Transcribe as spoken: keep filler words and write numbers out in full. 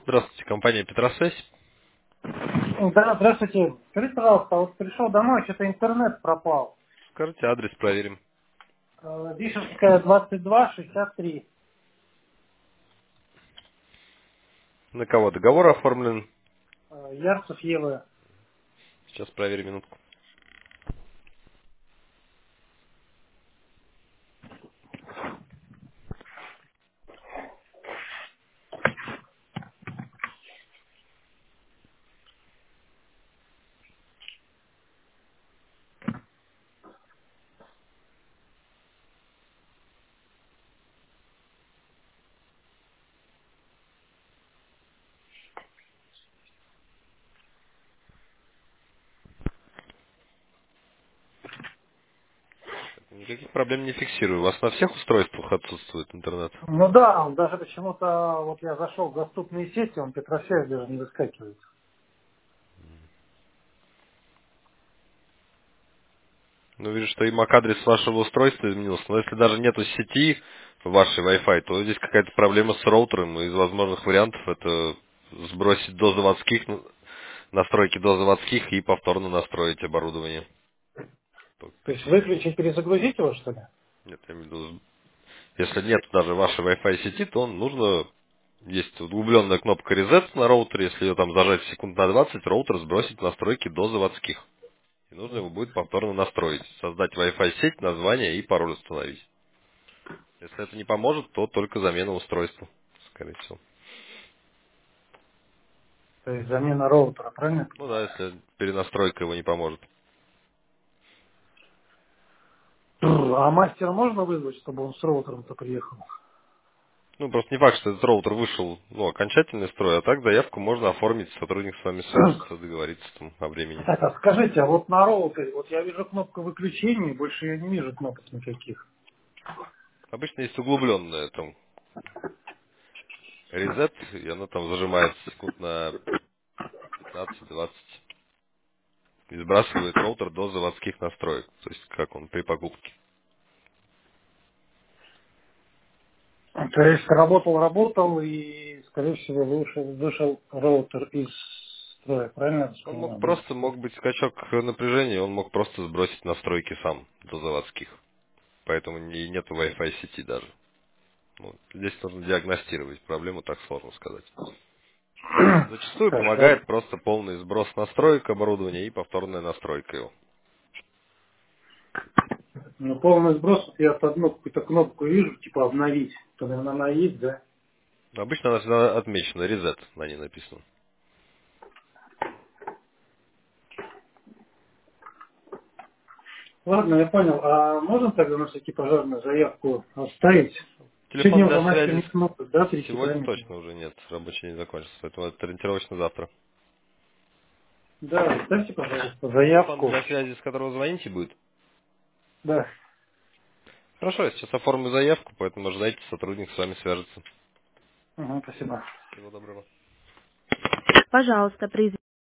Здравствуйте, компания Петросвязь. Да, здравствуйте. Скажите, пожалуйста, вот пришел домой, что-то интернет пропал. Скажите адрес, проверим. Э, Бишевская, двадцать два шестьдесят три. На кого договор оформлен? Э, Ярцев Евы. Сейчас проверим минутку. Никаких проблем не фиксирую. У вас на всех устройствах отсутствует интернет? Ну да, он даже почему-то, вот я зашел в доступные сети, он Петросвязь даже не выскакивает. Ну, вижу, что и MAC-адрес вашего устройства изменился. Но если даже нету сети вашей Wi-Fi, то здесь какая-то проблема с роутером. И из возможных вариантов это сбросить до заводских, ну, настройки до заводских и повторно настроить оборудование. То То есть есть, выключить, перезагрузить его, что ли? нет, я имею в виду, если нет даже вашей Wi-Fi сети, то нужно, есть углубленная кнопка Reset на роутере, если ее там зажать секунд на двадцать, роутер сбросит настройки до заводских. И нужно его будет повторно настроить, создать Wi-Fi сеть, название и пароль установить. Если это не поможет, то только замена устройства, скорее всего. То есть замена роутера, правильно я Ну да, понимаю? если перенастройка его не поможет. А мастера можно вызвать, чтобы он с роутером-то приехал? Ну, просто не факт, что этот роутер вышел, ну, окончательный строй, а так заявку можно оформить, сотрудник с вами свяжется, договориться там о времени. Так, а скажите, а вот на роутере, вот я вижу кнопку выключения, больше я не вижу кнопок никаких. Обычно есть углубленная там Reset, и она там зажимается секунд на пятнадцать-двадцать и сбрасывает роутер до заводских настроек, то есть как он при покупке. То есть работал, работал и, скорее всего, вышел, вышел роутер из строя, правильно я Он мог понимаю, да? просто, мог быть скачок напряжения, он мог просто сбросить настройки сам до заводских, поэтому не, нету Wi-Fi сети даже. Ну, здесь нужно диагностировать проблему, так сложно сказать. Зачастую Хорошо. помогает просто полный сброс настроек оборудования и повторная настройка его. Ну, полный сброс, вот я под одну какую-то кнопку вижу, типа обновить. То, наверное, она есть, да? Обычно она всегда отмечена, Reset на ней написано. Ладно, я понял. А можно тогда на всякий пожарную заявку оставить? Телефон Сегодня для уже мастер связи не сможет, да, прийти, сегодня правильно? точно уже нет, рабочий не закончился, поэтому это ориентировочно завтра. Да, оставьте, пожалуйста, Телефон заявку. для связи, с которого звоните, будет? Да. Хорошо, я сейчас оформлю заявку, поэтому ожидайте, сотрудник с вами свяжется. Угу, спасибо. Всего доброго. Пожалуйста, при